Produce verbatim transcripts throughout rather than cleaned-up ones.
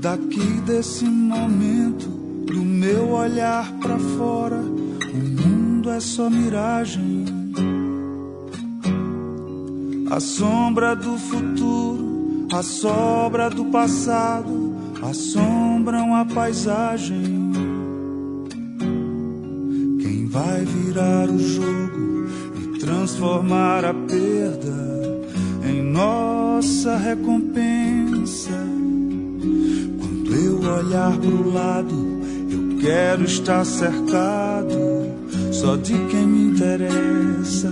Daqui desse momento, do meu olhar pra fora, o mundo é só miragem. A sombra do futuro, a sobra do passado assombram a paisagem. Quem vai virar o jogo e transformar a perda em nossa recompensa? Quando eu olhar pro lado, eu quero estar cercado só de quem me interessa.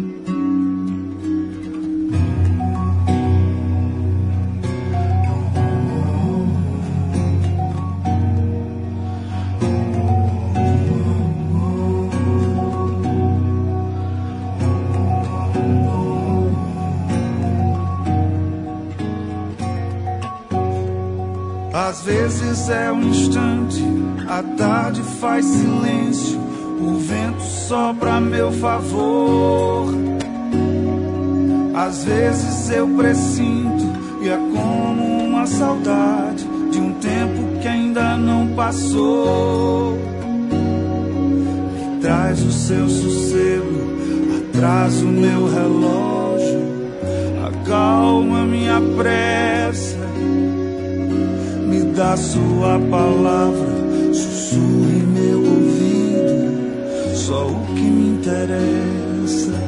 Às vezes é um instante, a tarde faz silêncio, o vento sopra a meu favor. Às vezes eu presinto e é como uma saudade de um tempo que ainda não passou. Me traz o seu sossego, atrasa o meu relógio, acalma minha pressa. Me dá sua palavra, sussurre em meu ouvido, só o que me interessa.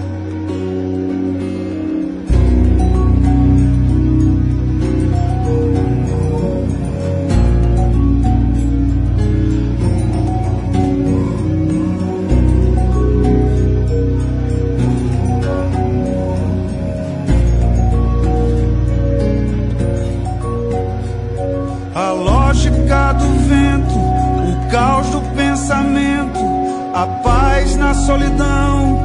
A lógica do vento, o caos do pensamento, a paz na solidão.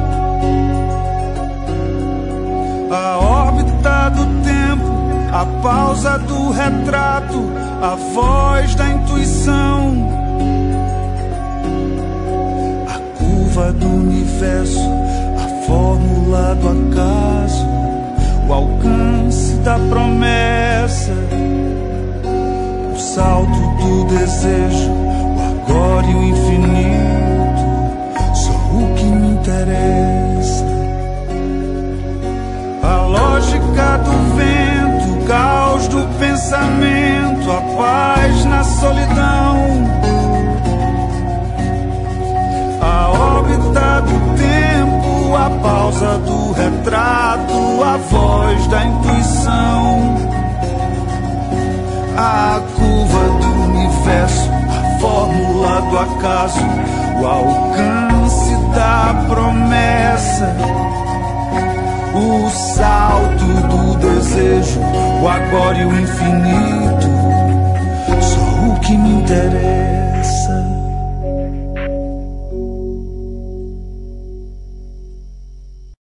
A órbita do tempo, a pausa do retrato, a voz da intuição. A curva do universo, a fórmula do acaso, o alcance da promessa. O salto do desejo, o agora e o infinito, só o que me interessa. A lógica do vento, o caos do pensamento, a paz na solidão. A órbita do tempo, a pausa do retrato, a voz da intuição. A curva do universo, a fórmula do acaso, o alcance da promessa. O salto do desejo, o agora e o infinito, só o que me interessa.